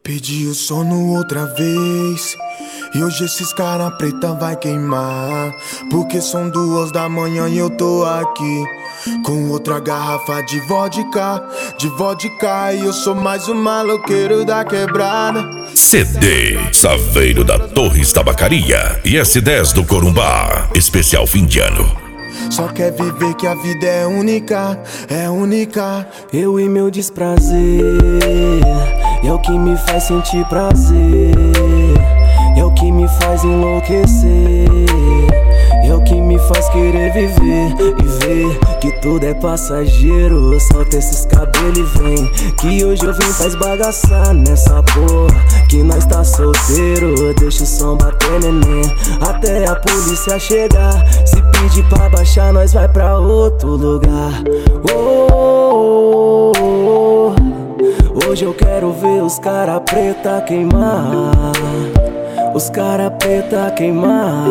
Pedi o sono outra vez e hoje esses cara preta vai queimar. Porque são 2 da manhã e eu tô aqui com outra garrafa de vodka. E eu sou mais um maloqueiro da quebrada. CD Saveiro da Torres Tabacaria e S10 do Corumbá. Especial fim de ano. Só quer viver que a vida é única, é única. Eu e meu desprazer é o que me faz sentir prazer, é o que me faz enlouquecer, é o que me faz querer viver e ver que tudo é passageiro. Solta esses cabelos e vem, que hoje eu vim pra esbagaçar nessa porra, que nós tá solteiro. Deixa o som bater, neném, até a polícia chegar. Se pedir pra baixar, nós vai pra outro lugar. Oh, oh, oh. Hoje eu quero ver os cara preta queimar, os cara preta queimar.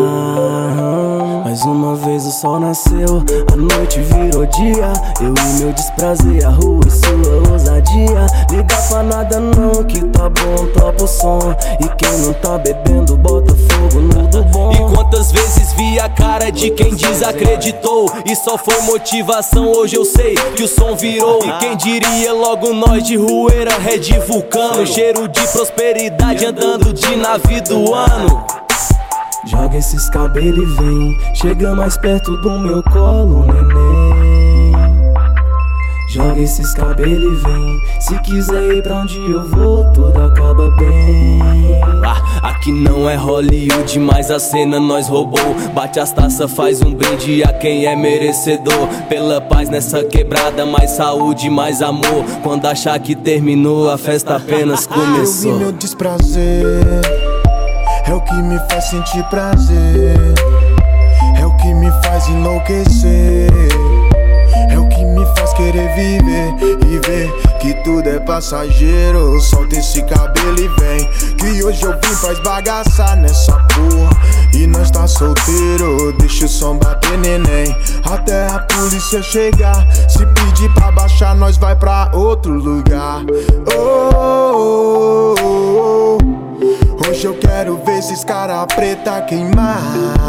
Mais uma vez o sol nasceu, a noite virou dia. Eu e meu desprazer, a rua e sua ousadia. Liga pra nada não, que tá bom, topa o som. E quem não tá bebendo, bota fogo no do bom. E quantas vezes vi a cara de quem desacreditou e só foi motivação, hoje eu sei que o som virou. E quem diria logo nós de Rueira, Red Vulcano, cheiro de prosperidade andando de navio do ano. Joga esses cabelos e vem, chega mais perto do meu colo, neném. Joga esses cabelos e vem, se quiser ir pra onde eu vou, tudo acaba bem. Aqui não é Hollywood, mas a cena nós roubou. Bate as taças, faz um brinde a quem é merecedor. Pela paz nessa quebrada, mais saúde, mais amor. Quando achar que terminou, a festa apenas começou. Eu vi meu desprazer, é o que me faz sentir prazer, é o que me faz enlouquecer, é o que me faz querer viver e ver que tudo é passageiro. Solta esse cabelo e vem, que hoje eu vim pra esbagaçar nessa porra, e nós tá solteiro. Deixa o som bater, neném, até a polícia chegar. Se pedir pra baixar, nós vai pra outro lugar. Oh, oh, oh, oh. Hoje eu quero ver esses cara preta queimar,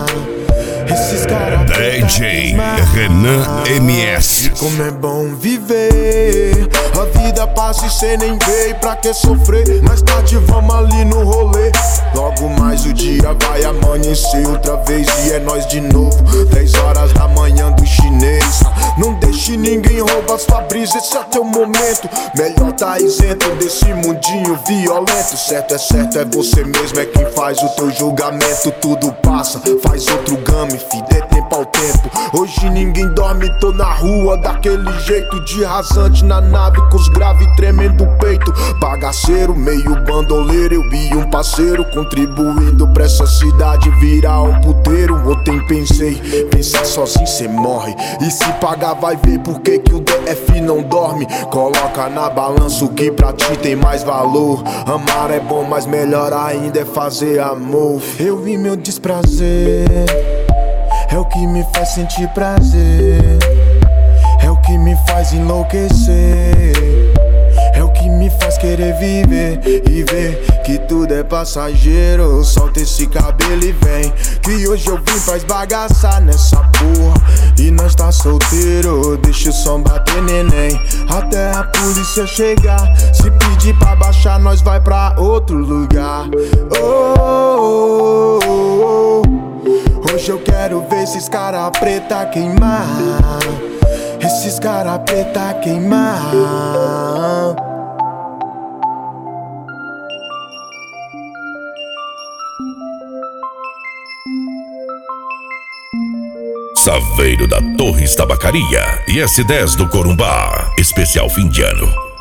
esses cara preta queimar. Renan MS. Como é bom viver, a vida passa e cê nem vê. Pra que sofrer? Mais tarde vamos ali no rolê. Logo mais o dia vai amanhecer outra vez e é nós de novo. 10 horas da manhã do chinês. Não deixe ninguém roubar sua brisa, esse é teu momento. Melhor tá isento desse mundinho violento. Certo, é você mesmo, é quem faz o teu julgamento. Tudo passa, faz outro game, fi, dê tempo ao tempo. Hoje ninguém dorme, tô na rua daquele jeito, de rasante na nave com os graves tremendo o peito. Bagaceiro, meio bandoleiro, eu e um parceiro, contribuindo pra essa cidade virar um puteiro. Ontem pensei, pensar sozinho cê morre, e se pagar vai ver por que o DF não dorme. Coloca na balança o que pra ti tem mais valor. Amar é bom, mas melhor ainda é fazer amor. Eu vi meu desprazer, é o que me faz sentir prazer, é o que me faz enlouquecer, é o que me faz querer viver e ver que tudo é passageiro. Solta esse cabelo e vem, que hoje eu vim pra esbagaçar nessa porra, e nós tá solteiro. Deixa o som bater, neném, até a polícia chegar. Se pedir pra baixar, nós vai pra outro lugar. Oh, oh, oh, oh. Hoje eu quero ver esses cara preta queimar, esses cara preta queimar. Saveiro da Torres Tabacaria e S10 do Corumbá. Especial fim de ano.